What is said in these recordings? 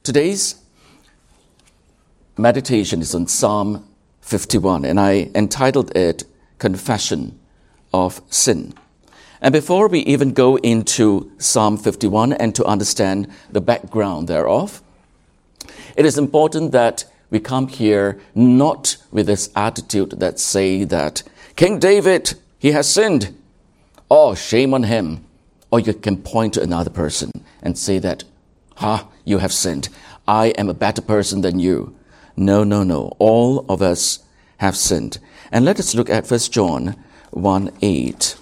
Today's meditation is on Psalm 51, and I entitled it Confession of Sin. And before we even go into Psalm 51 and to understand the background thereof, it is important that we come here not with this attitude that say that King David, he has sinned. Oh, shame on him. Or you can point to another person and say that, you have sinned. I am a better person than you. No. All of us have sinned. And let us look at 1 John 1:8.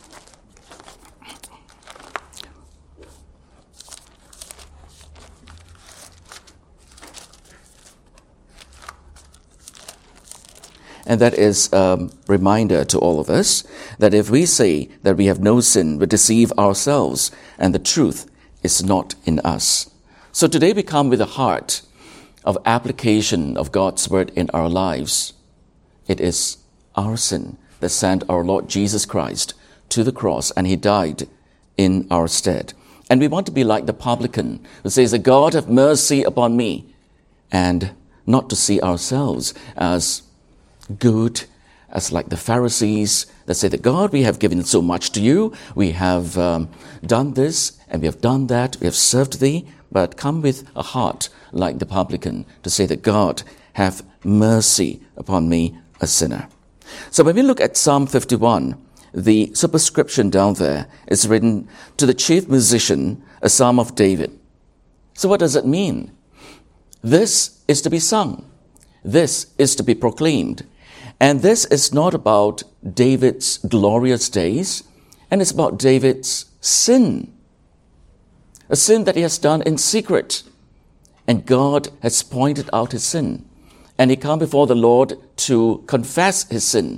And that is a reminder to all of us that if we say that we have no sin, we deceive ourselves, and the truth is not in us. So today we come with a heart of application of God's word in our lives. It is our sin that sent our Lord Jesus Christ to the cross, and he died in our stead. And we want to be like the publican who says, God have mercy upon me, and not to see ourselves as good, as like the Pharisees that say that God, we have given so much to you, we have done this and we have done that, we have served thee, but come with a heart like the publican to say that God, have mercy upon me, a sinner. So when we look at Psalm 51, the superscription down there is written to the chief musician, a psalm of David. So what does it mean? This is to be sung. This is to be proclaimed. And this is not about David's glorious days, and it's about David's sin. A sin that he has done in secret. And God has pointed out his sin. And he came before the Lord to confess his sin.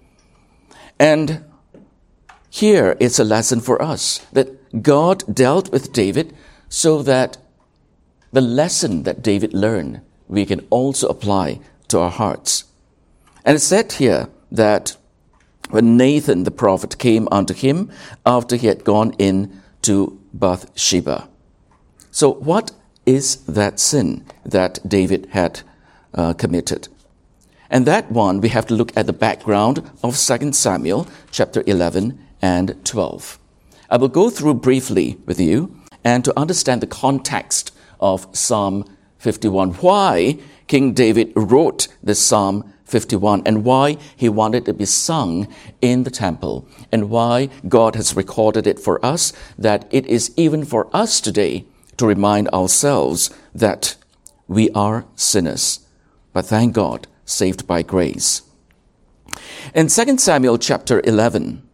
And here is a lesson for us, that God dealt with David so that the lesson that David learned, we can also apply to our hearts. And it's said here that when Nathan the prophet came unto him after he had gone in to Bathsheba. So what is that sin that David had committed? And that one, we have to look at the background of 2 Samuel chapter 11 and 12. I will go through briefly with you and to understand the context of Psalm 51, why King David wrote this Psalm 51 and why he wanted to be sung in the temple and why God has recorded it for us, that it is even for us today to remind ourselves that we are sinners, but thank God, saved by grace. In 2 Samuel chapter 11,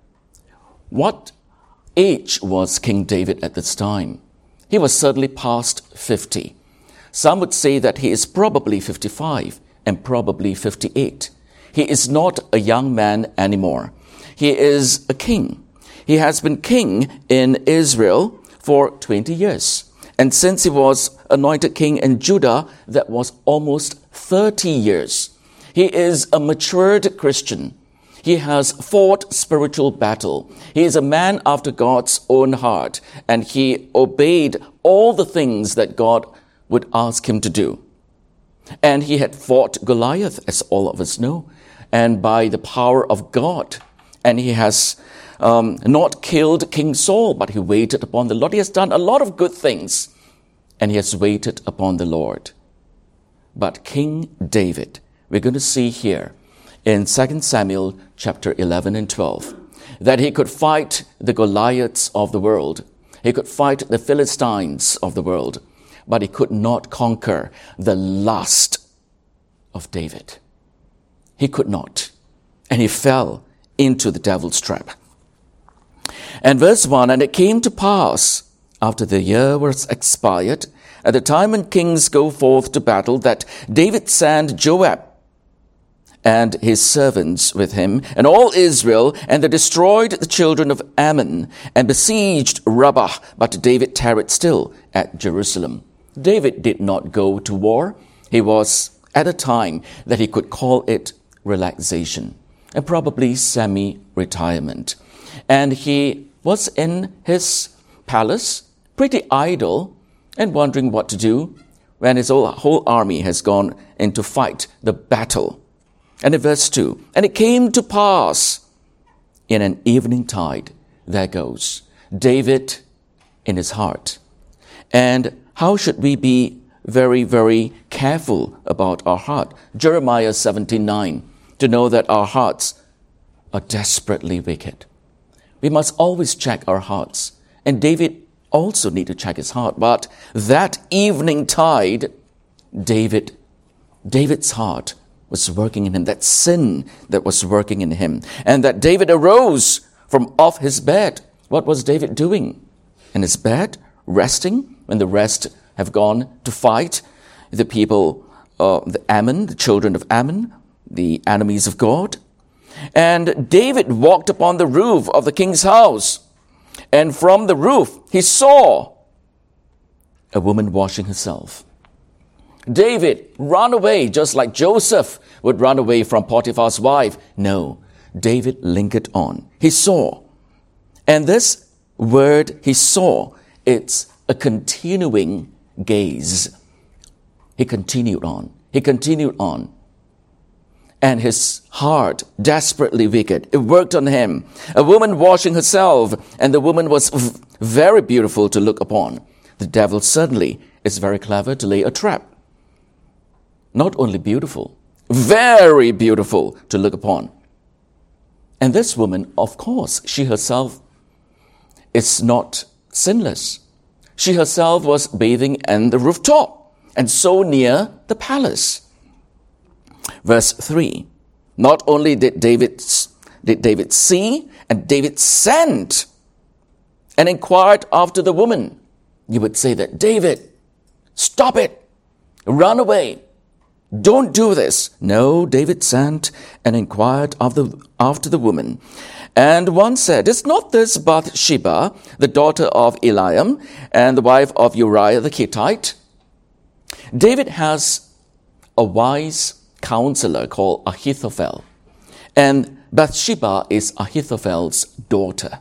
what age was King David at this time? He was certainly past 50. Some would say that he is probably 55 and probably 58. He is not a young man anymore. He is a king. He has been king in Israel for 20 years. And since he was anointed king in Judah, that was almost 30 years. He is a matured Christian. He has fought spiritual battle. He is a man after God's own heart, and he obeyed all the things that God would ask him to do. And he had fought Goliath, as all of us know, and by the power of God. And he has not killed King Saul, but he waited upon the Lord. He has done a lot of good things, and he has waited upon the Lord. But King David, we're going to see here in 2 Samuel chapter 11 and 12, that he could fight the Goliaths of the world. He could fight the Philistines of the world, but he could not conquer the lust of David. He could not. And he fell into the devil's trap. And verse 1, and it came to pass, after the year was expired, at the time when kings go forth to battle, that David sent Joab and his servants with him, and all Israel, and they destroyed the children of Ammon, and besieged Rabbah, but David tarried still at Jerusalem. David did not go to war. He was at a time that he could call it relaxation, and probably semi-retirement. And he was in his palace, pretty idle, and wondering what to do, when his whole army has gone in to fight the battle. And in verse 2, and it came to pass in an evening tide, there goes David in his heart. And how should we be very, very careful about our heart? Jeremiah 17:9, to know that our hearts are desperately wicked. We must always check our hearts. And David also need to check his heart. But that evening tide, David's heart was working in him, that sin that was working in him. And that David arose from off his bed. What was David doing? In his bed, resting, when the rest have gone to fight the people, the children of Ammon, the enemies of God. And David walked upon the roof of the king's house. And from the roof, he saw a woman washing herself. David ran away just like Joseph would run away from Potiphar's wife. No, David lingered on. He saw. And this word he saw, it's a continuing gaze. He continued on. And his heart, desperately wicked, it worked on him. A woman washing herself, and the woman was very beautiful to look upon. The devil certainly is very clever to lay a trap. Not only beautiful, very beautiful to look upon. And this woman, of course, she herself is not sinless. She herself was bathing in the rooftop, and so near the palace. Verse 3, not only did David see, and David sent and inquired after the woman. You would say that, David, stop it, run away, don't do this. No, David sent and inquired after the woman. And one said, is not this Bathsheba, the daughter of Eliam, and the wife of Uriah the Hittite? David has a wise counselor called Ahithophel. And Bathsheba is Ahithophel's daughter.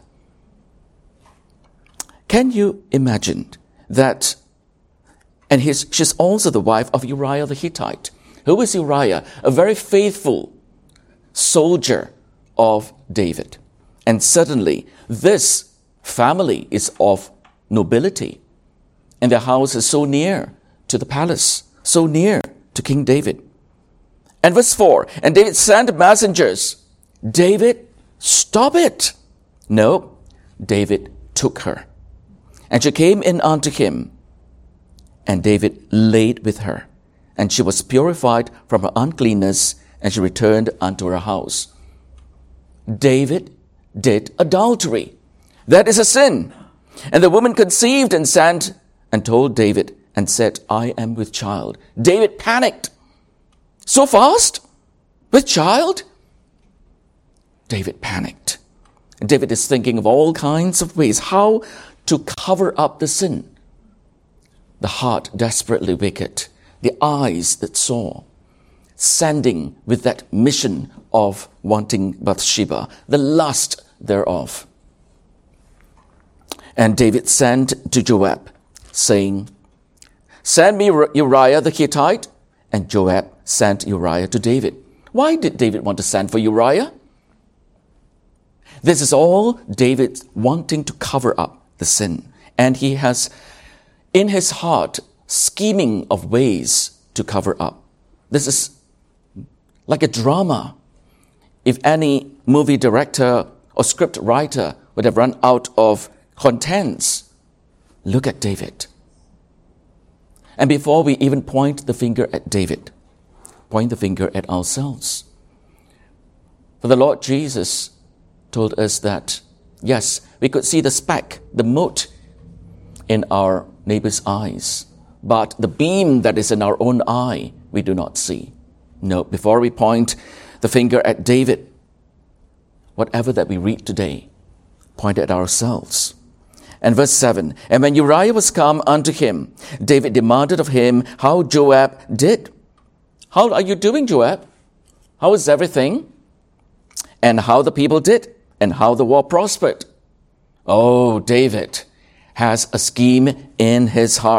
Can you imagine that? And she's also the wife of Uriah the Hittite. Who is Uriah? A very faithful soldier of David. And suddenly, this family is of nobility. And their house is so near to the palace, so near to King David. And verse 4, and David sent messengers. David, stop it. No, David took her. And she came in unto him. And David laid with her. And she was purified from her uncleanness, and she returned unto her house. David did adultery. That is a sin. And the woman conceived and sent and told David and said, I am with child. David panicked. So fast? With child? David panicked. David is thinking of all kinds of ways how to cover up the sin. The heart desperately wicked. The eyes that saw. Sending with that mission of wanting Bathsheba. The lust thereof. And David sent to Joab, saying, send me Uriah the Hittite. And Joab sent Uriah to David. Why did David want to send for Uriah? This is all David wanting to cover up the sin. And he has in his heart scheming of ways to cover up. This is like a drama. If any movie director or script writer would have run out of contents, look at David. And before we even point the finger at David, point the finger at ourselves. For the Lord Jesus told us that, yes, we could see the speck, the mote in our neighbor's eyes, but the beam that is in our own eye, we do not see. No, before we point the finger at David, whatever that we read today, point at ourselves. And verse 7, and when Uriah was come unto him, David demanded of him how Joab did. How are you doing, Joab? How is everything? And how the people did, and how the war prospered. Oh, David has a scheme in his heart.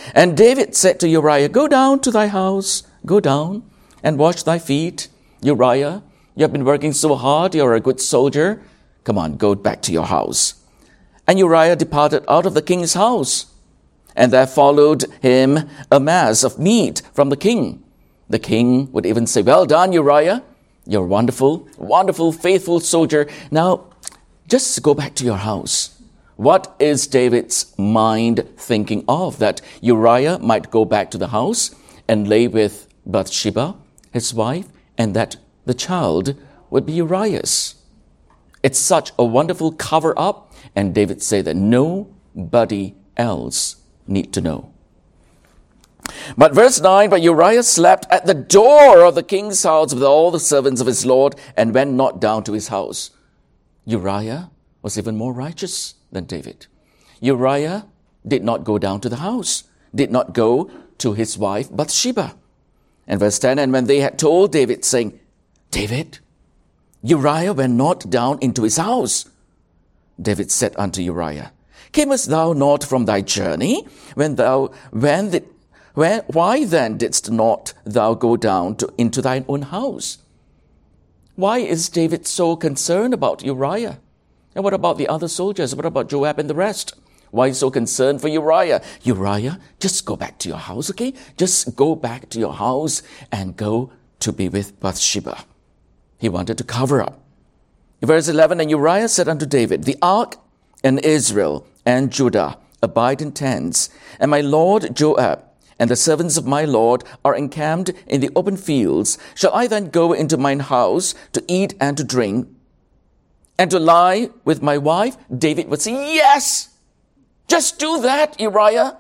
And David said to Uriah, go down to thy house, go down and wash thy feet. Uriah, you have been working so hard, you're a good soldier. Come on, go back to your house. And Uriah departed out of the king's house. And there followed him a mass of meat from the king. The king would even say, well done, Uriah. You're a wonderful, wonderful, faithful soldier. Now, just go back to your house. What is David's mind thinking of? That Uriah might go back to the house and lay with Bathsheba, his wife, and that the child would be Uriah's. It's such a wonderful cover-up, and David said that nobody else need to know. But verse 9, but Uriah slept at the door of the king's house with all the servants of his lord and went not down to his house. Uriah was even more righteous than David. Uriah did not go down to the house, did not go to his wife Bathsheba. And verse 10, and when they had told David, saying, David, Uriah went not down into his house. David said unto Uriah, camest thou not from thy journey? Why then didst not thou go down into thine own house? Why is David so concerned about Uriah? And what about the other soldiers? What about Joab and the rest? Why so concerned for Uriah? Uriah, just go back to your house, okay? Just go back to your house and go to be with Bathsheba. He wanted to cover up. Verse 11, and Uriah said unto David, the ark and Israel and Judah abide in tents, and my lord Joab and the servants of my lord are encamped in the open fields. Shall I then go into mine house to eat and to drink, and to lie with my wife? David would say, yes, just do that, Uriah.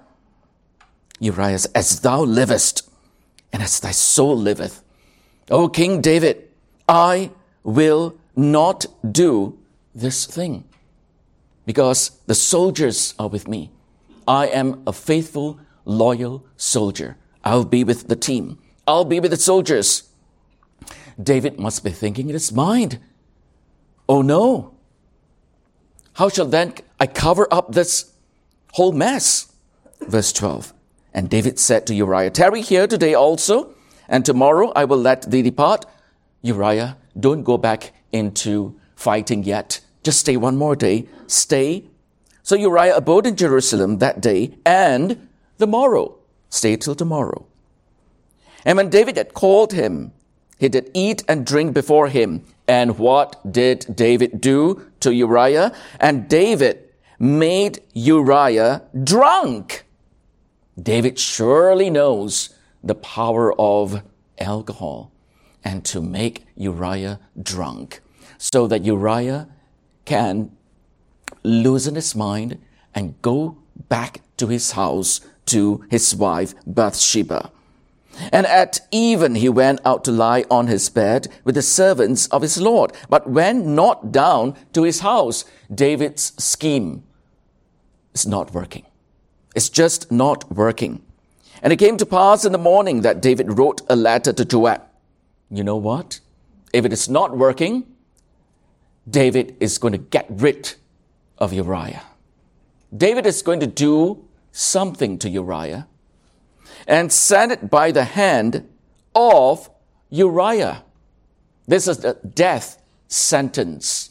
Uriah says, as thou livest, and as thy soul liveth, O King David, I will not do this thing, because the soldiers are with me. I am a faithful, loyal soldier. I'll be with the team. I'll be with the soldiers. David must be thinking in his mind, oh no, how shall then I cover up this whole mess? Verse 12, and David said to Uriah, tarry here today also, and tomorrow I will let thee depart. Uriah, don't go back into fighting yet. Just stay one more day. Stay. So Uriah abode in Jerusalem that day and the morrow. Stay till tomorrow. And when David had called him, he did eat and drink before him. And what did David do to Uriah? And David made Uriah drunk. David surely knows the power of alcohol, and to make Uriah drunk so that Uriah can loosen his mind and go back to his house to his wife Bathsheba. And at even he went out to lie on his bed with the servants of his Lord, but went not down to his house. David's scheme is not working. It's just not working. And it came to pass in the morning that David wrote a letter to Joab. You know what? If it is not working, David is going to get rid of Uriah. David is going to do something to Uriah and send it by the hand of Uriah. This is the death sentence.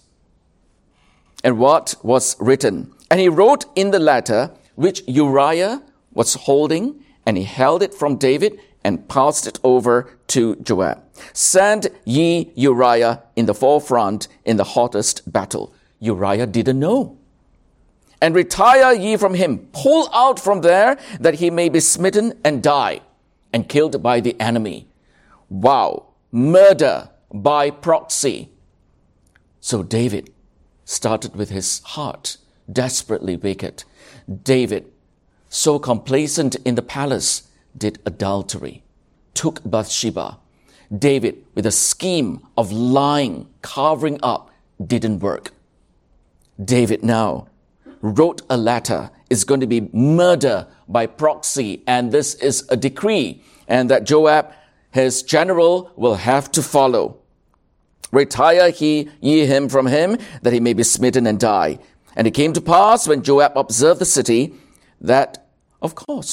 And what was written? And he wrote in the letter which Uriah was holding, and he held it from David and passed it over to Joab. Send ye Uriah in the forefront in the hottest battle. Uriah didn't know. And retire ye from him. Pull out from there that he may be smitten and die and killed by the enemy. Wow. Murder by proxy. So David started with his heart desperately wicked. David, so complacent in the palace, did adultery, took Bathsheba. David, with a scheme of lying, covering up, didn't work. David now wrote a letter. It's going to be murder by proxy, and this is a decree, and that Joab, his general, will have to follow. Retire ye him from him, that he may be smitten and die. And it came to pass, when Joab observed the city, that, of course,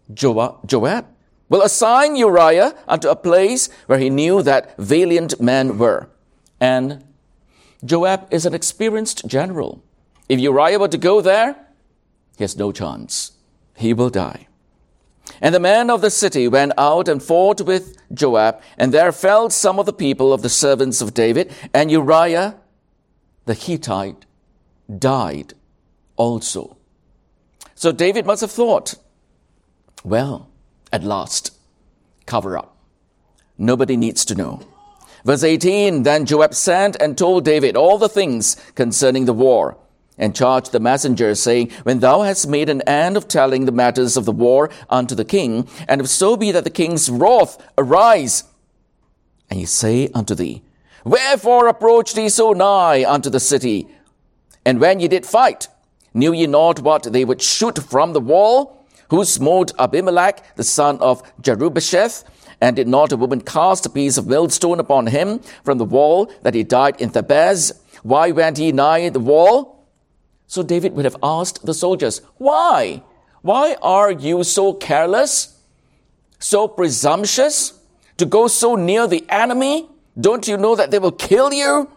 Joab will assign Uriah unto a place where he knew that valiant men were. And Joab is an experienced general. If Uriah were to go there, he has no chance. He will die. And the men of the city went out and fought with Joab, and there fell some of the people of the servants of David, and Uriah the Hittite died also. So David must have thought, well, at last, cover up. Nobody needs to know. Verse 18, then Joab sent and told David all the things concerning the war, and charged the messenger, saying, when thou hast made an end of telling the matters of the war unto the king, and if so be that the king's wrath arise, and he say unto thee, wherefore approach ye so nigh unto the city? And when ye did fight, knew ye not what they would shoot from the wall? Who smote Abimelech, the son of Jerubbesheth? And did not a woman cast a piece of millstone upon him from the wall, that he died in Thebez? Why went ye nigh the wall? So David would have asked the soldiers, why? Why are you so careless, so presumptuous, to go so near the enemy? Don't you know that they will kill you?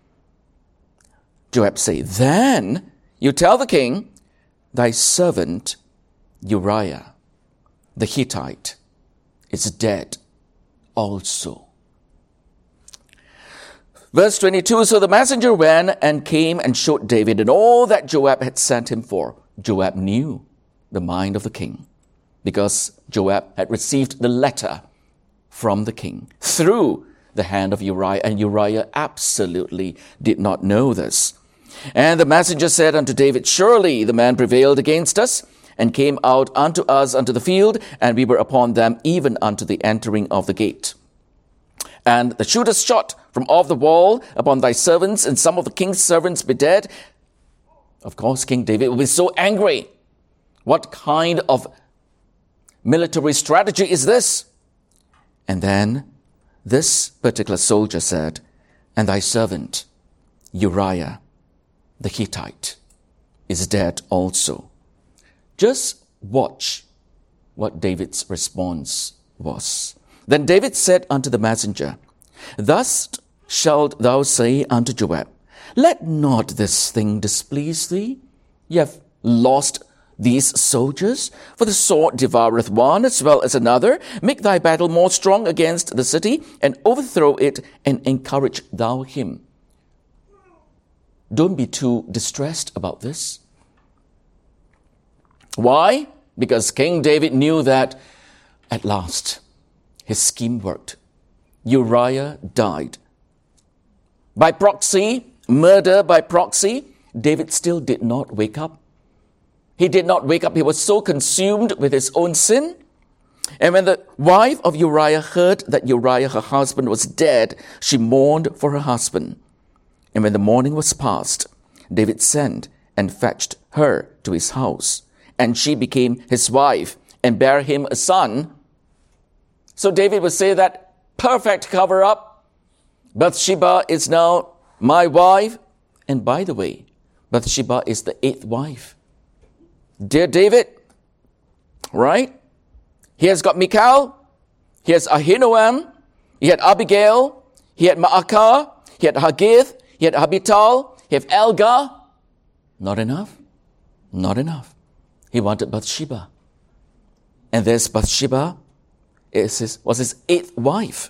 Joab say, then you tell the king, thy servant Uriah the Hittite is dead also. Verse 22, so the messenger went and came and showed David and all that Joab had sent him for. Joab knew the mind of the king because Joab had received the letter from the king through the hand of Uriah, and Uriah absolutely did not know this. And the messenger said unto David, surely the man prevailed against us, and came out unto us unto the field, and we were upon them even unto the entering of the gate. And the shooters shot from off the wall upon thy servants, and some of the king's servants be dead. Of course, King David will be so angry. What kind of military strategy is this? And then this particular soldier said, and thy servant Uriah the Hittite is dead also. Just watch what David's response was. Then David said unto the messenger, thus shalt thou say unto Joab, let not this thing displease thee. Ye have lost these soldiers, for the sword devoureth one as well as another. Make thy battle more strong against the city, and overthrow it, and encourage thou him. Don't be too distressed about this. Why? Because King David knew that at last his scheme worked. Uriah died. By proxy, murder by proxy, David still did not wake up. He did not wake up. He was so consumed with his own sin. And when the wife of Uriah heard that Uriah, her husband, was dead, she mourned for her husband. And when the morning was past, David sent and fetched her to his house. And she became his wife and bare him a son. So David would say that perfect cover-up. Bathsheba is now my wife. And by the way, Bathsheba is the 8th wife. Dear David, right? He has got Michal. He has Ahinoam. He had Abigail. He had Maacah. He had Haggith. He had Abital. He had Elgah. Not enough. Not enough. He wanted Bathsheba. And this Bathsheba was his 8th wife.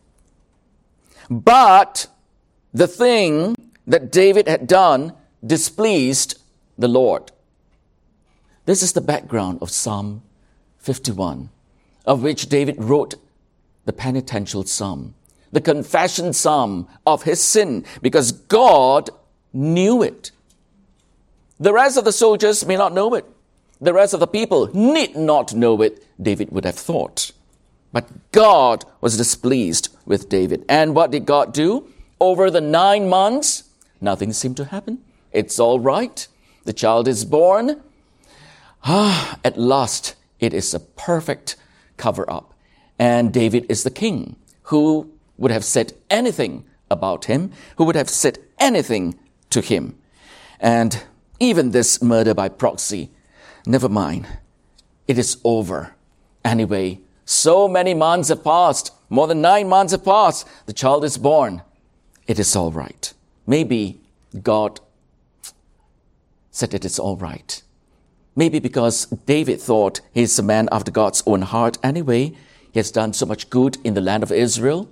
But the thing that David had done displeased the Lord. This is the background of Psalm 51, of which David wrote the penitential psalm, the confession psalm of his sin, because God knew it. The rest of the soldiers may not know it. The rest of the people need not know it, David would have thought. But God was displeased with David. And what did God do? Over the 9 months, nothing seemed to happen. It's all right. The child is born. At last, it is a perfect cover-up. And David is the king who would have said anything about him, who would have said anything to him. And even this murder by proxy, never mind. It is over. Anyway, so many months have passed. More than 9 months have passed. The child is born. It is all right. Maybe God said it is all right. Maybe because David thought he's a man after God's own heart anyway. He has done so much good in the land of Israel.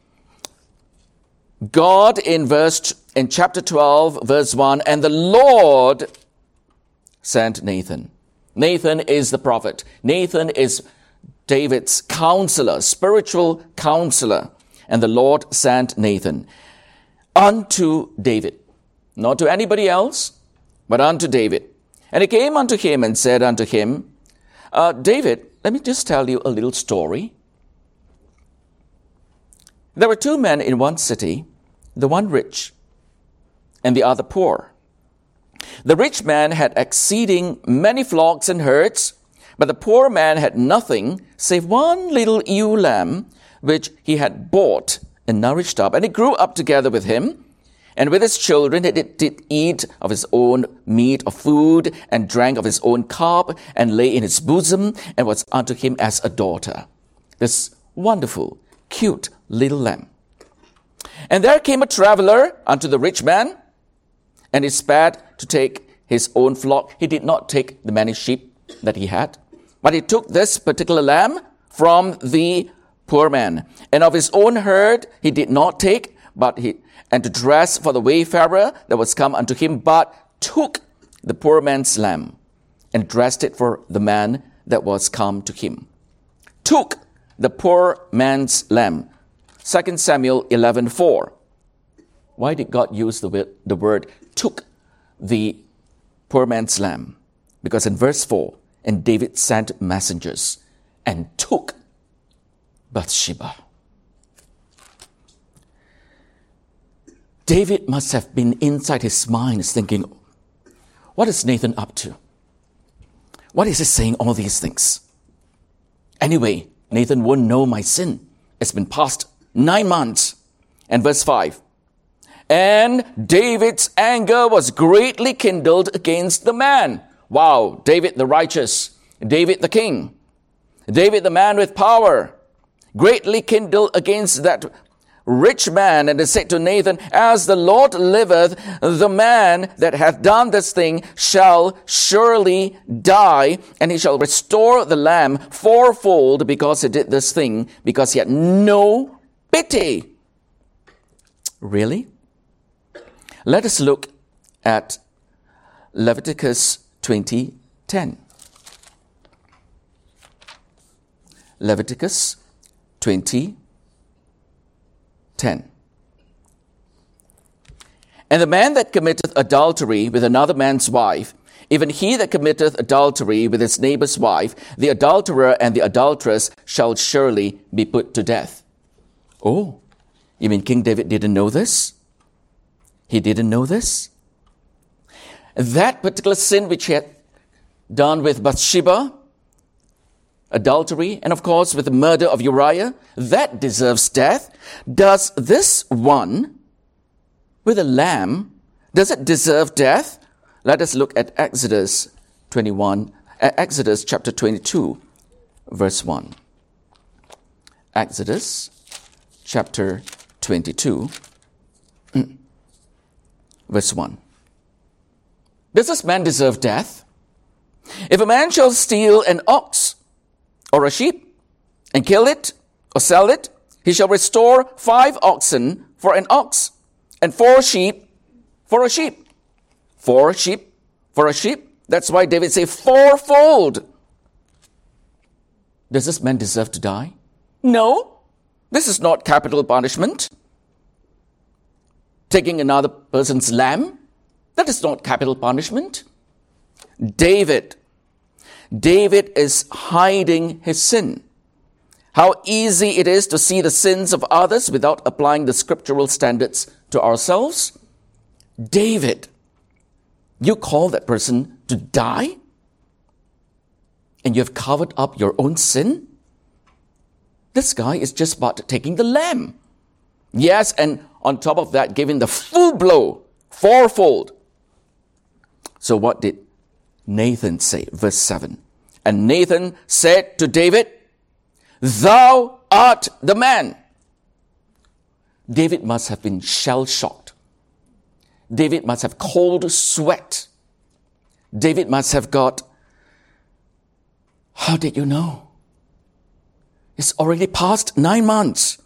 God in chapter 12, verse 1, and the Lord sent Nathan. Nathan is the prophet. Nathan is David's counselor, spiritual counselor. And the Lord sent Nathan unto David, not to anybody else, but unto David. And he came unto him and said unto him, David, let me just tell you a little story. There were 2 men in one city, the one rich and the other poor. The rich man had exceeding many flocks and herds, but the poor man had nothing save one little ewe lamb, which he had bought and nourished up. And it grew up together with him, and with his children it did eat of his own meat or food, and drank of his own cup, and lay in his bosom, and was unto him as a daughter. This wonderful, cute little lamb. And there came a traveler unto the rich man, and he spared to take his own flock. He did not take the many sheep that he had, but he took this particular lamb from the poor man. And of his own herd he did not take, and to dress for the wayfarer that was come unto him, but took the poor man's lamb, and dressed it for the man that was come to him. Took the poor man's lamb. 2 Samuel 11:4. Why did God use the word took the poor man's lamb? Because in verse 4, and David sent messengers and took Bathsheba. David must have been inside his mind thinking, what is Nathan up to? What is he saying all these things? Anyway, Nathan won't know my sin. It's been past 9 months. And verse 5. And David's anger was greatly kindled against the man. Wow, David the righteous, David the king, David the man with power, greatly kindled against that rich man, and they said to Nathan, as the Lord liveth, the man that hath done this thing shall surely die, and he shall restore the lamb fourfold, because he did this thing, because he had no pity. Really? Let us look at Leviticus 20:10. Leviticus 20:10. And the man that committeth adultery with another man's wife, even he that committeth adultery with his neighbor's wife, the adulterer and the adulteress shall surely be put to death. Oh, you mean King David didn't know this? He didn't know this? That particular sin which he had done with Bathsheba, adultery, and of course with the murder of Uriah, that deserves death. Does this one with a lamb, does it deserve death? Let us look at Exodus chapter 22, verse 1. Exodus chapter 22, verse 1. Does this man deserve death? If a man shall steal an ox or a sheep and kill it or sell it, he shall restore 5 oxen for an ox and 4 sheep for a sheep. 4 sheep for a sheep. That's why David said fourfold. Does this man deserve to die? No. This is not capital punishment. Taking another person's lamb, that is not capital punishment. David is hiding his sin. How easy it is to see the sins of others without applying the scriptural standards to ourselves. David, you call that person to die? And you have covered up your own sin? This guy is just about taking the lamb. Yes, and on top of that, giving the full blow, fourfold. So what did Nathan say? Verse 7. And Nathan said to David, thou art the man. David must have been shell-shocked. David must have cold sweat. David must have got, how did you know? It's already past 9 months.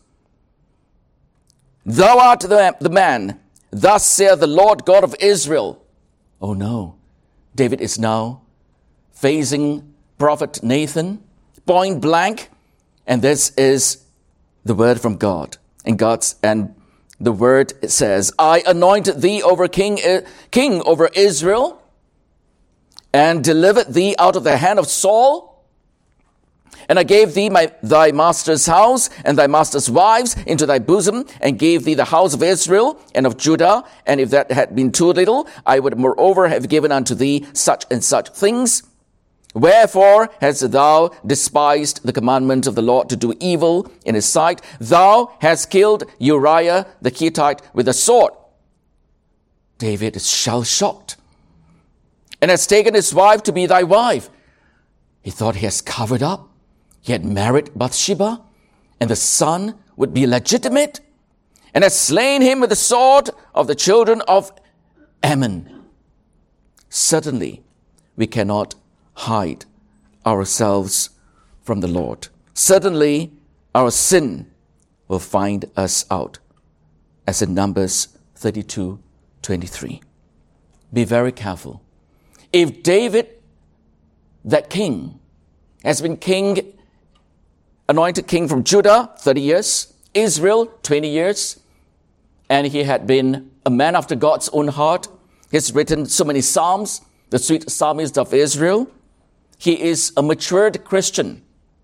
Thou art the man, thus saith the Lord God of Israel. Oh no, David is now facing prophet Nathan, point blank, and this is the word from God. And the word says, I anointed thee over king over Israel, and delivered thee out of the hand of Saul. And I gave thee thy master's house and thy master's wives into thy bosom, and gave thee the house of Israel and of Judah. And if that had been too little, I would moreover have given unto thee such and such things. Wherefore hast thou despised the commandment of the Lord to do evil in his sight? Thou hast killed Uriah the Hittite with a sword. David is shell-shocked, and has taken his wife to be thy wife. He thought he has covered up. He had married Bathsheba, and the son would be legitimate, and has slain him with the sword of the children of Ammon. Certainly, we cannot hide ourselves from the Lord. Certainly, our sin will find us out, as in Numbers 32:23. Be very careful. If David, that king, has been anointed king from Judah 30 years, Israel 20 years, and he had been a man after God's own heart, he's written so many psalms, the sweet psalmist of Israel, he is a matured Christian.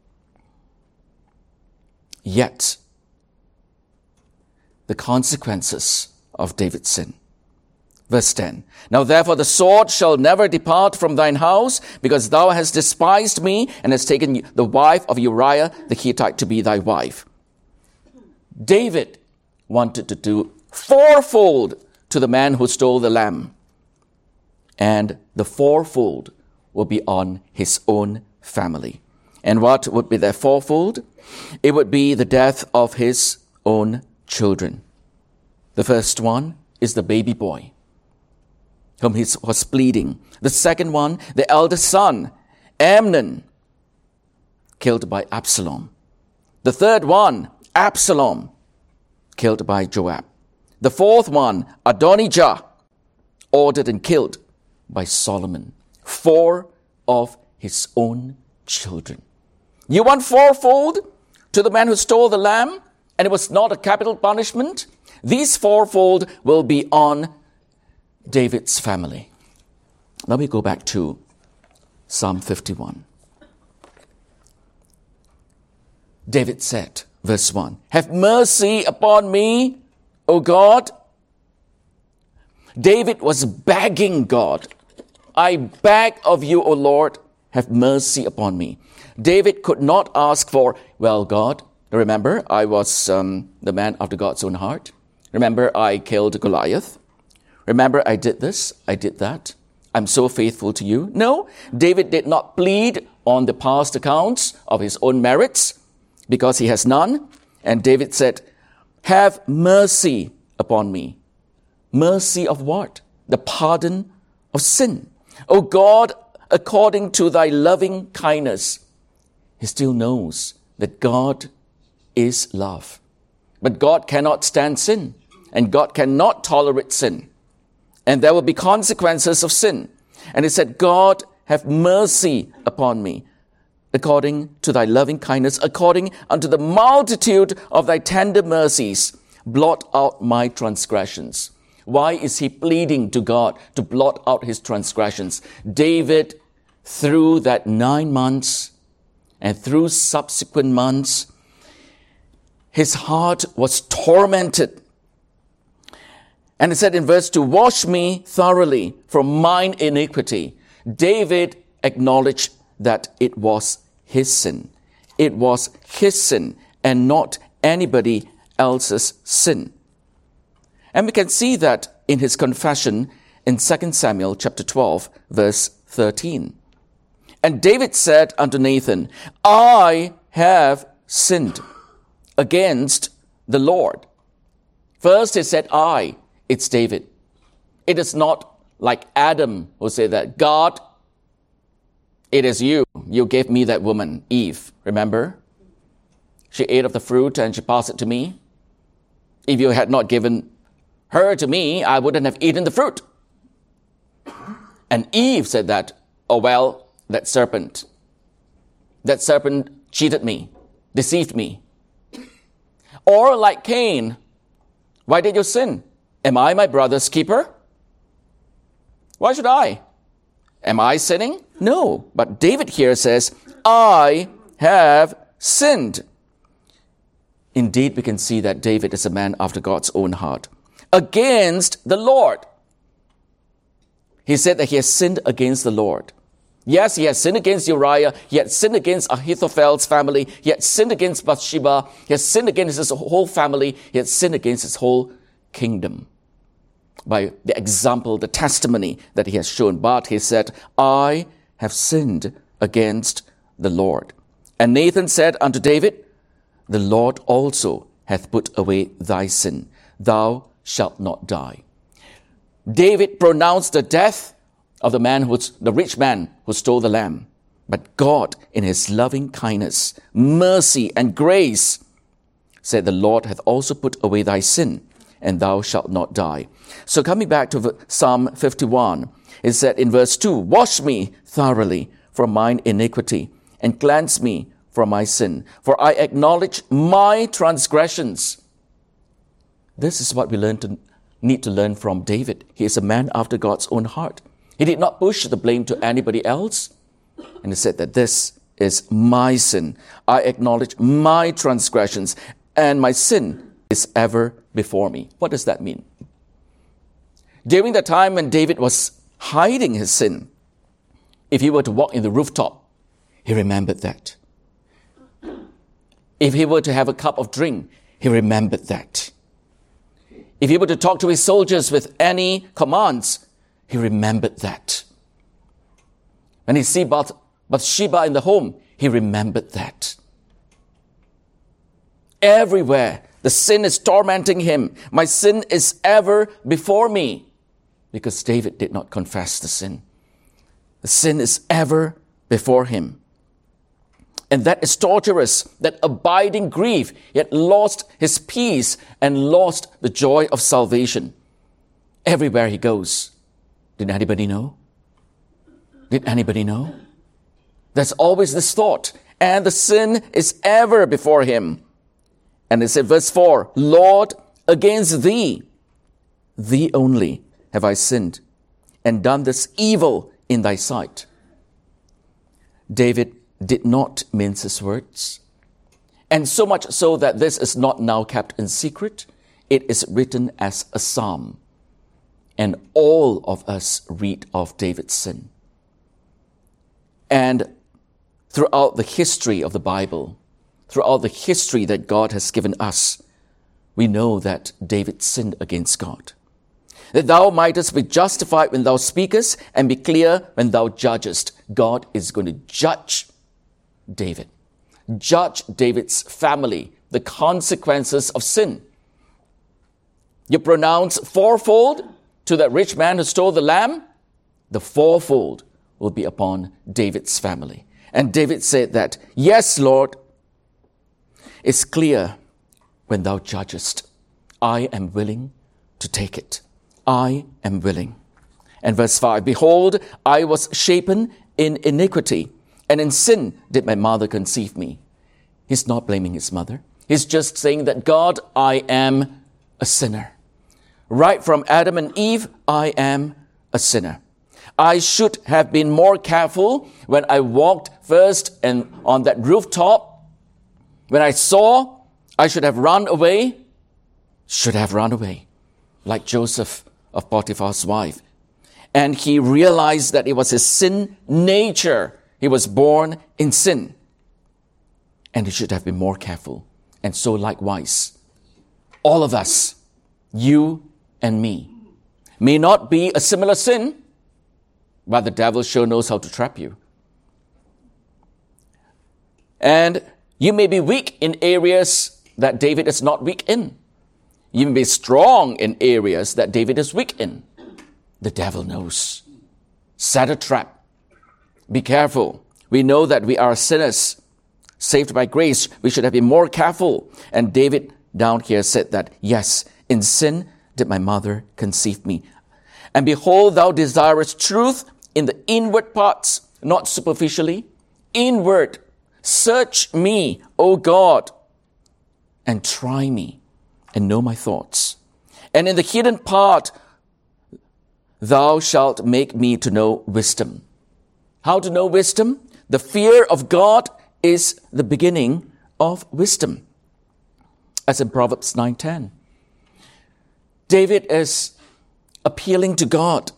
Yet, the consequences of David's sin. Verse 10, Now therefore the sword shall never depart from thine house, because thou hast despised me, and hast taken the wife of Uriah the Hittite to be thy wife. David wanted to do fourfold to the man who stole the lamb, and the fourfold will be on his own family. And what would be that fourfold? It would be the death of his own children. The first one is the baby boy, whom he was bleeding. The second one, the eldest son, Amnon, killed by Absalom. The third one, Absalom, killed by Joab. The fourth one, Adonijah, ordered and killed by Solomon. 4 of his own children. You want fourfold to the man who stole the lamb, and it was not a capital punishment? These fourfold will be on David's family. Let me go back to Psalm 51. David said, verse 1, Have mercy upon me, O God. David was begging God, I beg of you, O Lord, have mercy upon me. David could not ask for, well, God, remember, I was the man after God's own heart. Remember, I killed Goliath. Remember, I did this, I did that. I'm so faithful to you. No, David did not plead on the past accounts of his own merits, because he has none. And David said, have mercy upon me. Mercy of what? The pardon of sin. O God, according to thy loving kindness. He still knows that God is love. But God cannot stand sin, and God cannot tolerate sin. And there will be consequences of sin. And he said, God, have mercy upon me, according to thy loving kindness, according unto the multitude of thy tender mercies, blot out my transgressions. Why is he pleading to God to blot out his transgressions? David, through that 9 months and through subsequent months, his heart was tormented. And it said in verse 2, wash me thoroughly from mine iniquity. David acknowledged that it was his sin. It was his sin and not anybody else's sin. And we can see that in his confession in 2 Samuel chapter 12, verse 13. And David said unto Nathan, I have sinned against the Lord. First he said, I. It's David. It is not like Adam who said that, God, it is you. You gave me that woman, Eve. Remember? She ate of the fruit and she passed it to me. If you had not given her to me, I wouldn't have eaten the fruit. And Eve said that, oh well, that serpent cheated me, deceived me. Or like Cain, why did you sin? Am I my brother's keeper? Why should I? Am I sinning? No. But David here says, I have sinned. Indeed, we can see that David is a man after God's own heart. Against the Lord. He said that he has sinned against the Lord. Yes, he has sinned against Uriah. He had sinned against Ahithophel's family. He had sinned against Bathsheba. He has sinned against his whole family. He had sinned against his whole kingdom by the example, the testimony that he has shown. But he said, I have sinned against the Lord. And Nathan said unto David, the Lord also hath put away thy sin. Thou shalt not die. David pronounced the death of the rich man who stole the lamb. But God, in his loving kindness, mercy, and grace, said, the Lord hath also put away thy sin, and thou shalt not die. So coming back to Psalm 51, it said in verse 2, wash me thoroughly from mine iniquity, and cleanse me from my sin. For I acknowledge my transgressions. This is what we need to learn from David. He is a man after God's own heart. He did not push the blame to anybody else. And he said that this is my sin. I acknowledge my transgressions, and my sin is ever before me. What does that mean? During the time when David was hiding his sin, if he were to walk in the rooftop, he remembered that. If he were to have a cup of drink, he remembered that. If he were to talk to his soldiers with any commands, he remembered that. When he see Bathsheba in the home, he remembered that. Everywhere, the sin is tormenting him. My sin is ever before me. Because David did not confess the sin. The sin is ever before him. And that is torturous, that abiding grief. He had lost his peace and lost the joy of salvation. Everywhere he goes. Did anybody know? Did anybody know? There's always this thought. And the sin is ever before him. And it said, verse 4, Lord, against thee only have I sinned, and done this evil in thy sight. David did not mince his words. And so much so that this is not now kept in secret. It is written as a psalm. And all of us read of David's sin. And throughout the history of the Bible, throughout the history that God has given us, we know that David sinned against God. That thou mightest be justified when thou speakest, and be clear when thou judgest. God is going to judge David. Judge David's family, the consequences of sin. You pronounce fourfold to that rich man who stole the lamb, the fourfold will be upon David's family. And David said that, yes, Lord, it's clear when thou judgest. I am willing to take it. I am willing. And verse 5, behold, I was shapen in iniquity, and in sin did my mother conceive me. He's not blaming his mother. He's just saying that, God, I am a sinner. Right from Adam and Eve, I am a sinner. I should have been more careful when I walked first and on that rooftop. When I saw, I should have run away. Like Joseph of Potiphar's wife. And he realized that it was his sin nature. He was born in sin. And he should have been more careful. And so likewise, all of us, you and me, may not be a similar sin, but the devil sure knows how to trap you. And You may be weak in areas that David is not weak in. You may be strong in areas that David is weak in. The devil knows. Set a trap. Be careful. We know that we are sinners, saved by grace. We should have been more careful. And David down here said that, yes, in sin did my mother conceive me. And behold, thou desirest truth in the inward parts, not superficially. Inward. Search me, O God, and try me, and know my thoughts. And in the hidden part, thou shalt make me to know wisdom. How to know wisdom? The fear of God is the beginning of wisdom. As in Proverbs 9:10. David is appealing to God.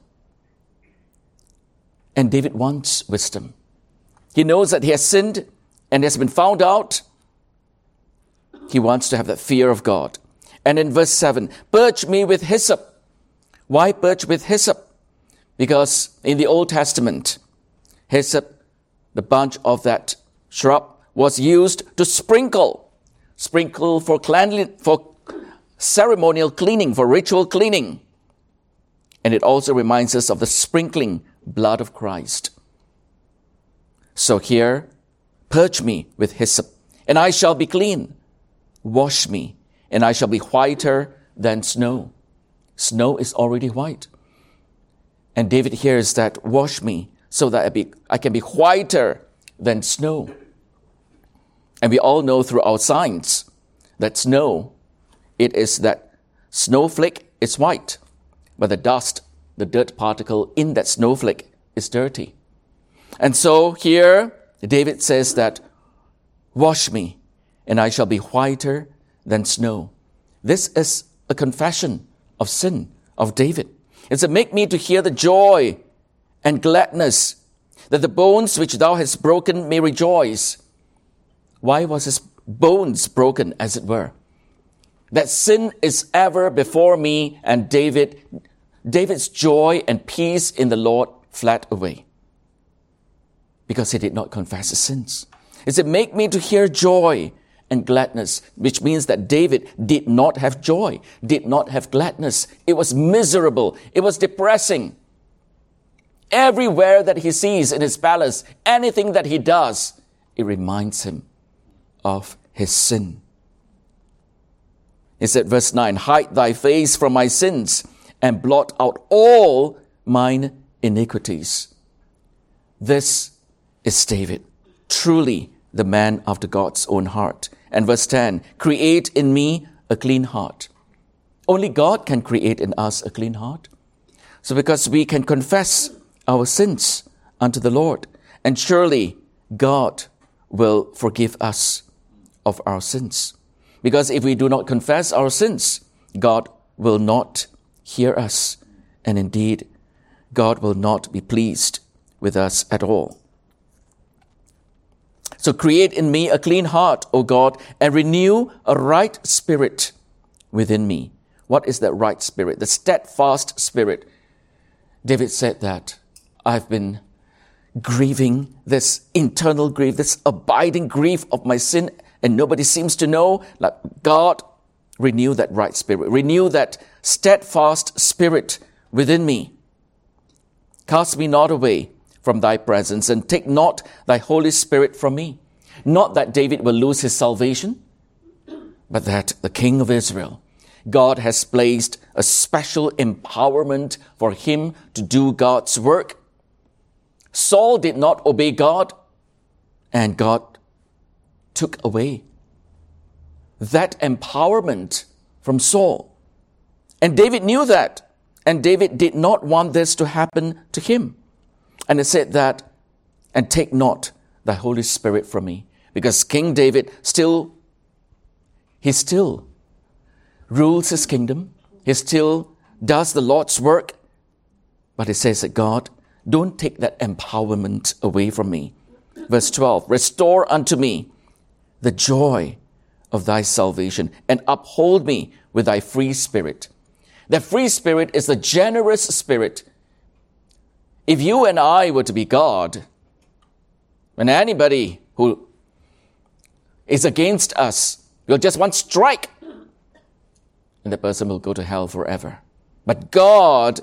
And David wants wisdom. He knows that he has sinned and has been found out. He wants to have that fear of God. And in verse 7, purge me with hyssop. Why purge with hyssop? Because in the Old Testament, hyssop, the bunch of that shrub, was used to sprinkle for cleanliness, for ceremonial cleaning, for ritual cleaning. And it also reminds us of the sprinkling blood of Christ. So here, purge me with hyssop, and I shall be clean. Wash me, and I shall be whiter than snow. Snow is already white. And David hears that, wash me, so that I can be whiter than snow. And we all know through our science that snow, it is that snowflake is white, but the dust, the dirt particle in that snowflake is dirty. And so here, David says that, wash me, and I shall be whiter than snow. This is a confession of sin of David. It's to make me to hear the joy and gladness, that the bones which thou hast broken may rejoice. Why was his bones broken, as it were? That sin is ever before me, and David's joy and peace in the Lord fled away, because he did not confess his sins. It's to make me to hear joy and gladness, which means that David did not have joy, did not have gladness. It was miserable. It was depressing. Everywhere that he sees in his palace, anything that he does, it reminds him of his sin. He said, verse 9, hide thy face from my sins and blot out all mine iniquities. This is David, truly the man after God's own heart. And verse 10, create in me a clean heart. Only God can create in us a clean heart. So because we can confess our sins unto the Lord, and surely God will forgive us of our sins. Because if we do not confess our sins, God will not hear us. And indeed, God will not be pleased with us at all. So create in me a clean heart, O God, and renew a right spirit within me. What is that right spirit? The steadfast spirit. David said that I've been grieving this internal grief, this abiding grief of my sin, and nobody seems to know. Like God, renew that right spirit. Renew that steadfast spirit within me. Cast me not away from thy presence, and take not thy Holy Spirit from me. Not that David will lose his salvation, but that the King of Israel, God has placed a special empowerment for him to do God's work. Saul did not obey God, and God took away that empowerment from Saul. And David knew that, and David did not want this to happen to him. And it said that, and take not thy Holy Spirit from me. Because King David still rules his kingdom. He still does the Lord's work. But it says that God, don't take that empowerment away from me. Verse 12, restore unto me the joy of thy salvation, and uphold me with thy free spirit. The free spirit is the generous spirit. If you and I were to be God, and anybody who is against us, you'll just one strike, and the person will go to hell forever. But God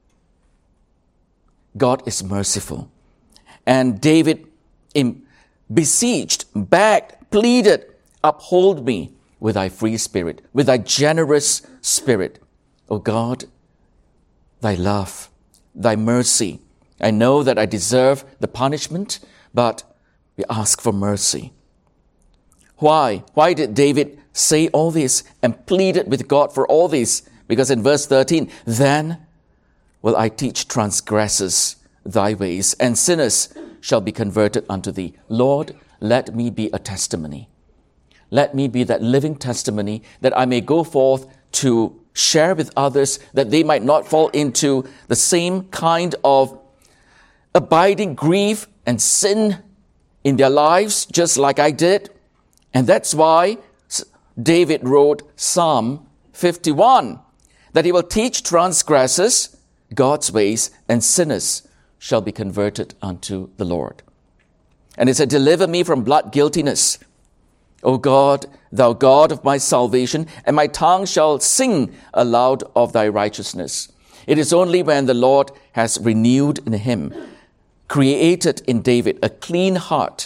is merciful. And David beseeched, begged, pleaded, uphold me with thy free spirit, with thy generous spirit. O God, thy love, thy mercy. I know that I deserve the punishment, but we ask for mercy. Why? Why did David say all this and pleaded with God for all this? Because in verse 13, then will I teach transgressors thy ways, and sinners shall be converted unto thee. Lord, let me be a testimony. Let me be that living testimony that I may go forth to share with others, that they might not fall into the same kind of abiding grief and sin in their lives, just like I did. And that's why David wrote Psalm 51, that he will teach transgressors God's ways, and sinners shall be converted unto the Lord. And it said, deliver me from blood guiltiness, O God, thou God of my salvation, and my tongue shall sing aloud of thy righteousness. It is only when the Lord has renewed in him, created in David a clean heart,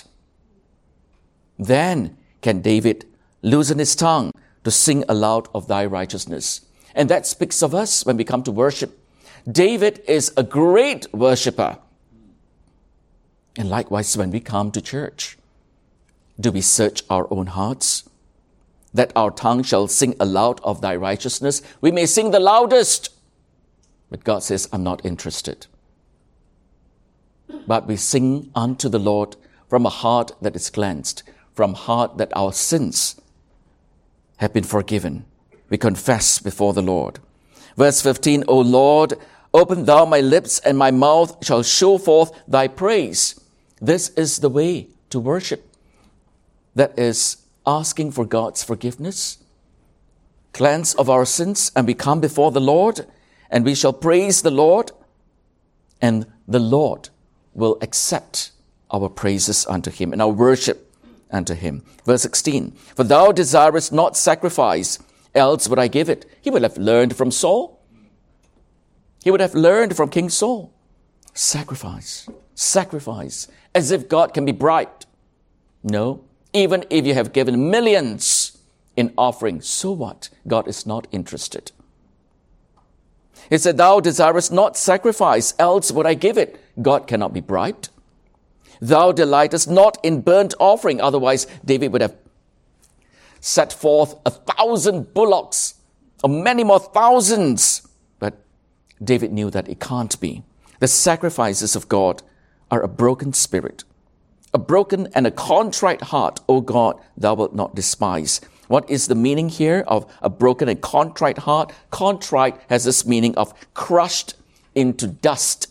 then can David loosen his tongue to sing aloud of thy righteousness. And that speaks of us when we come to worship. David is a great worshiper. And likewise, when we come to church, do we search our own hearts? That our tongue shall sing aloud of thy righteousness. We may sing the loudest, but God says, I'm not interested. But we sing unto the Lord from a heart that is cleansed, from a heart that our sins have been forgiven. We confess before the Lord. Verse 15, O Lord, open thou my lips, and my mouth shall show forth thy praise. This is the way to worship. That is asking for God's forgiveness, cleanse of our sins, and we come before the Lord, and we shall praise the Lord, and the Lord will accept our praises unto him and our worship unto him. Verse 16, for thou desirest not sacrifice, else would I give it. He would have learned from Saul. He would have learned from King Saul. Sacrifice, as if God can be bribed. No, even if you have given millions in offering, so what? God is not interested. He said, thou desirest not sacrifice, else would I give it. God cannot be bribed. Thou delightest not in burnt offering. Otherwise, David would have set forth 1,000 bullocks, or many more thousands. But David knew that it can't be. The sacrifices of God are a broken spirit, a broken and a contrite heart, O God, thou wilt not despise. What is the meaning here of a broken and contrite heart? Contrite has this meaning of crushed into dust.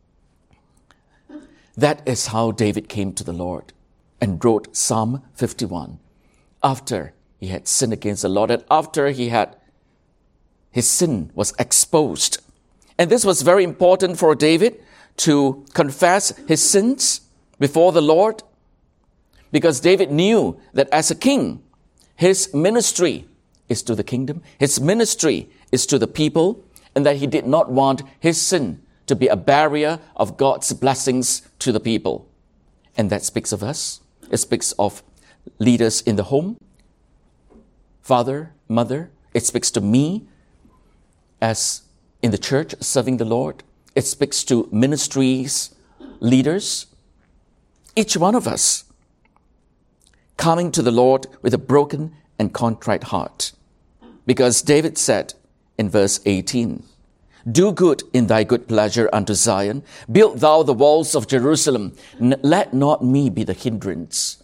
That is how David came to the Lord and wrote Psalm 51 after he had sinned against the Lord and after his sin was exposed. And this was very important for David to confess his sins before the Lord, because David knew that as a king, his ministry is to the kingdom, his ministry is to the people, and that he did not want his sin to be a barrier of God's blessings to the people. And that speaks of us. It speaks of leaders in the home, father, mother. It speaks to me as in the church serving the Lord. It speaks to ministries, leaders. Each one of us coming to the Lord with a broken and contrite heart. Because David said in verse 18, do good in thy good pleasure unto Zion. Build thou the walls of Jerusalem. Let not me be the hindrance.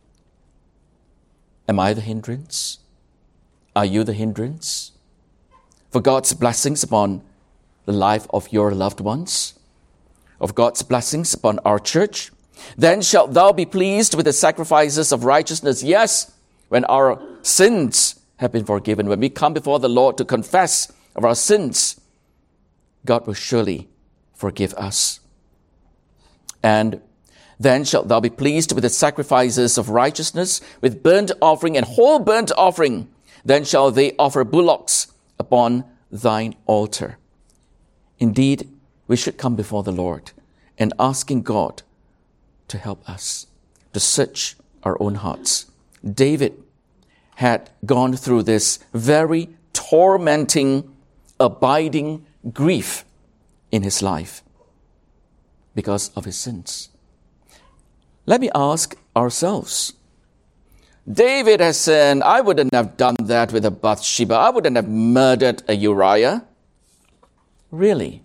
Am I the hindrance? Are you the hindrance for God's blessings upon the life of your loved ones, of God's blessings upon our church? Then shalt thou be pleased with the sacrifices of righteousness. Yes, when our sins have been forgiven, when we come before the Lord to confess of our sins, God will surely forgive us. And Then shalt thou be pleased with the sacrifices of righteousness, with burnt offering and whole burnt offering. Then shall they offer bullocks upon thine altar. Indeed, we should come before the Lord and asking God to help us, to search our own hearts. David had gone through this very tormenting, abiding grief in his life because of his sins. Let me ask ourselves, David has sinned. I wouldn't have done that with a Bathsheba. I wouldn't have murdered a Uriah. Really?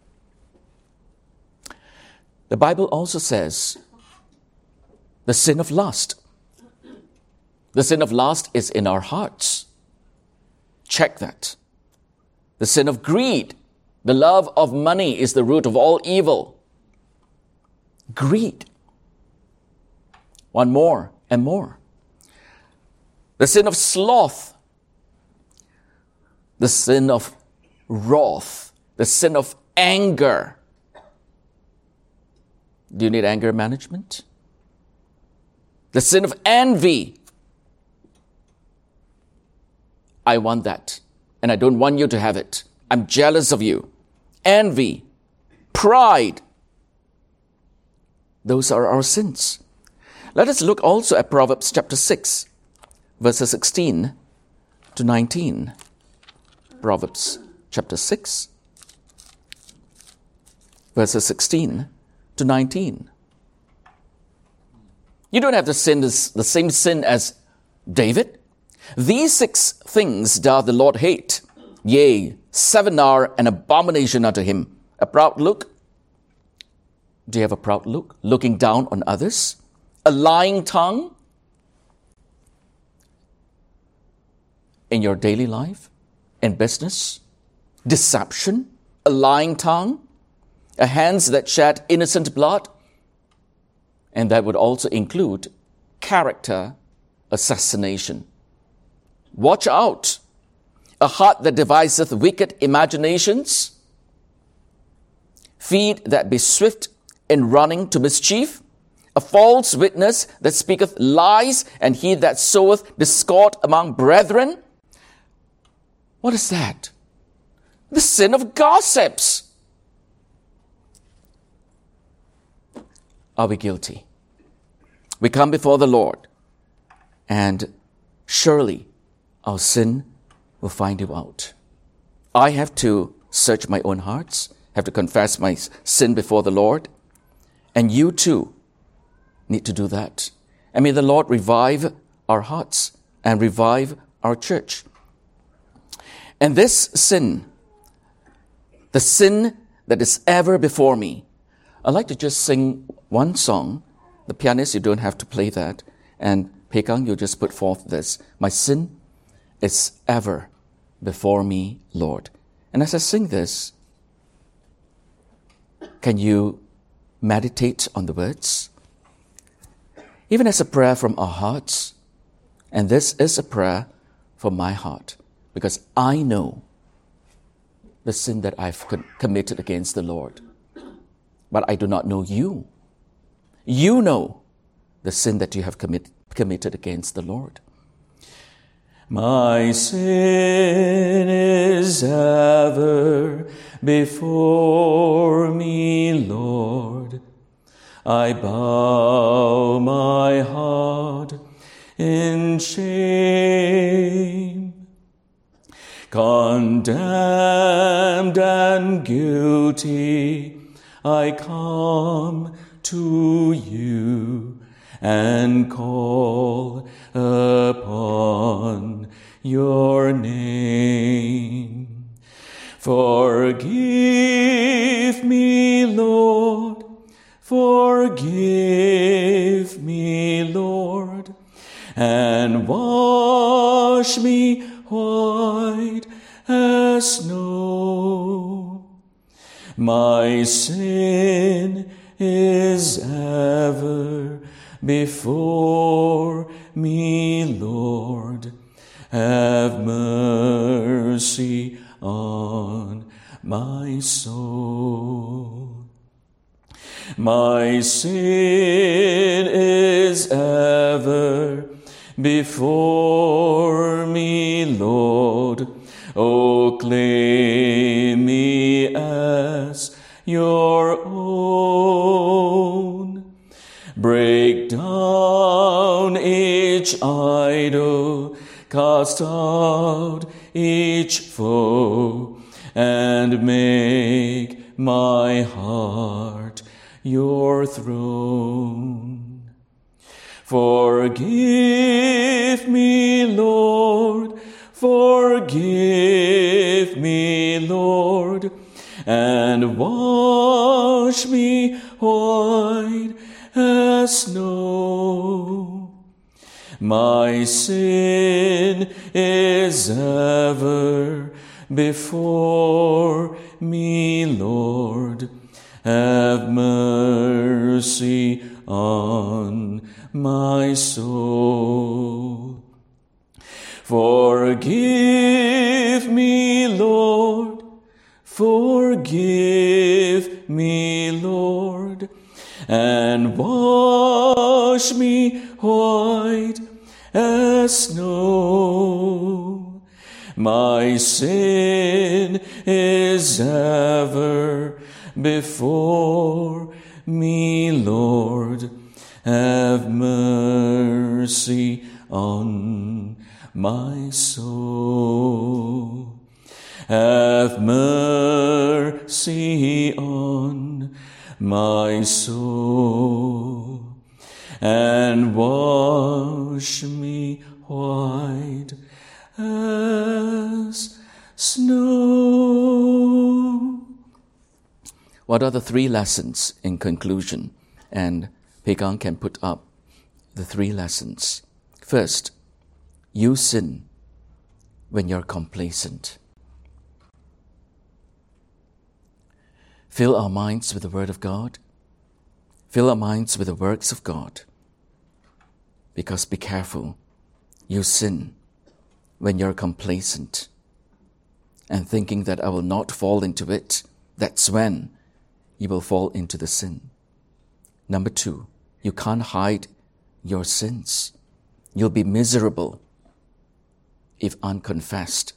The Bible also says the sin of lust. The sin of lust is in our hearts. Check that. The sin of greed, the love of money, is the root of all evil. Greed. One more and more. The sin of sloth, the sin of wrath, the sin of anger. Do you need anger management? The sin of envy. I want that, and I don't want you to have it. I'm jealous of you. Envy, pride. Those are our sins. Let us look also at Proverbs chapter 6, verses 16 to 19. Proverbs chapter 6, verses 16 to 19. You don't have to sin the same sin as David. These 6 things doth the Lord hate. Yea, 7 are an abomination unto him. A proud look. Do you have a proud look? Looking down on others. A lying tongue. In your daily life, in business. Deception. A lying tongue. A hands that shed innocent blood. And that would also include character assassination. Watch out. A heart that deviseth wicked imaginations. Feet that be swift in running to mischief. A false witness that speaketh lies, and he that soweth discord among brethren. What is that? The sin of gossips. Are we guilty? We come before the Lord, and surely our sin will find you out. I have to search my own hearts, have to confess my sin before the Lord, and you too need to do that. And may the Lord revive our hearts and revive our church. And this sin, the sin that is ever before me, I'd like to just sing one song. The pianist, you don't have to play that. And Pekang, you just put forth this. My sin is ever before me, Lord. And as I sing this, can you meditate on the words? Even as a prayer from our hearts. And this is a prayer from my heart, because I know the sin that I've committed against the Lord. But I do not know you. You know the sin that you have committed against the Lord. My sin is ever before me, Lord. I bow my heart in shame. Condemned and guilty, I come to you and call upon your name. Forgive me, Lord, forgive me, Lord, and wash me white as snow. My sin is ever before me, Lord. Have mercy on my soul. My sin is ever before me, Lord. O claim me as your own. Break down each idol, cast out each foe, and make my heart your throne. Forgive me, Lord, forgive me, Lord, and wash me white as snow. My sin is ever before me, Lord. Have mercy on my soul. Forgive me, Lord, forgive me, Lord, and wash me white as snow. My sin is ever before me, Lord. Have mercy on my soul. Have mercy on my soul, and wash me white as snow. What are the three lessons in conclusion? And Pei Gang can put up the three lessons. First, you sin when you're complacent. Fill our minds with the Word of God. Fill our minds with the works of God. Because be careful, you sin when you're complacent and thinking that I will not fall into it. That's when you will fall into the sin. Number two, you can't hide your sins. You'll be miserable if unconfessed.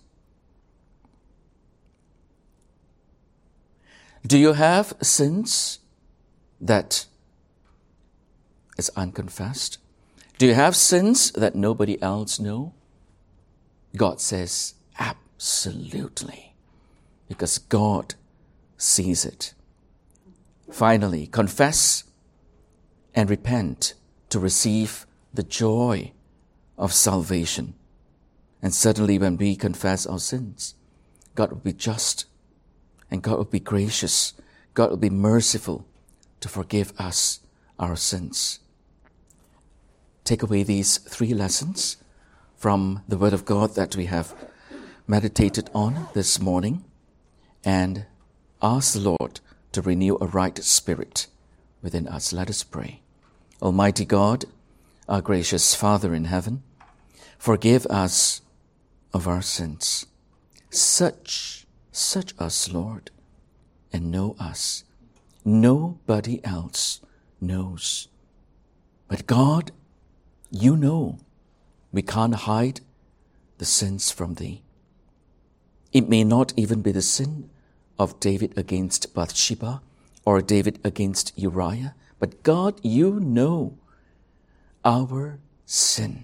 Do you have sins that is unconfessed? Do you have sins that nobody else know? God says, absolutely, because God sees it. Finally, confess and repent to receive the joy of salvation. And certainly when we confess our sins, God will be just and God will be gracious. God will be merciful to forgive us our sins. Take away these three lessons from the Word of God that we have meditated on this morning and ask the Lord to renew a right spirit within us. Let us pray. Almighty God, our gracious Father in heaven, forgive us of our sins. Search us, Lord, and know us. Nobody else knows. But God, you know we can't hide the sins from Thee. It may not even be the sin of David against Bathsheba or David against Uriah, but God, you know our sin.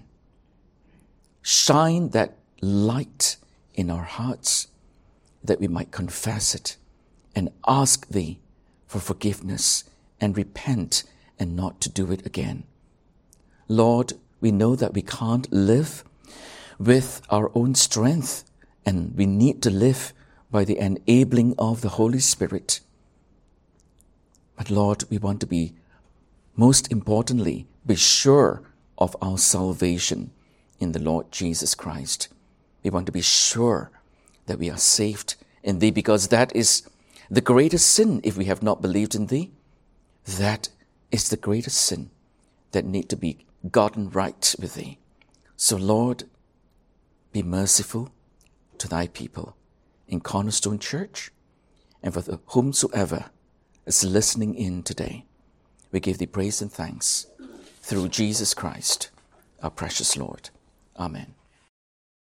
Shine that light in our hearts that we might confess it and ask Thee for forgiveness and repent and not to do it again. Lord, we know that we can't live with our own strength and we need to live by the enabling of the Holy Spirit. But Lord, we want to be, most importantly, be sure of our salvation in the Lord Jesus Christ. We want to be sure that we are saved in Thee, because that is the greatest sin if we have not believed in Thee. That is the greatest sin that need to be gotten right with Thee. So Lord, be merciful to Thy people in Cornerstone Church and for whomsoever is listening in today. we give thee praise and thanks through Jesus Christ, our precious Lord. Amen.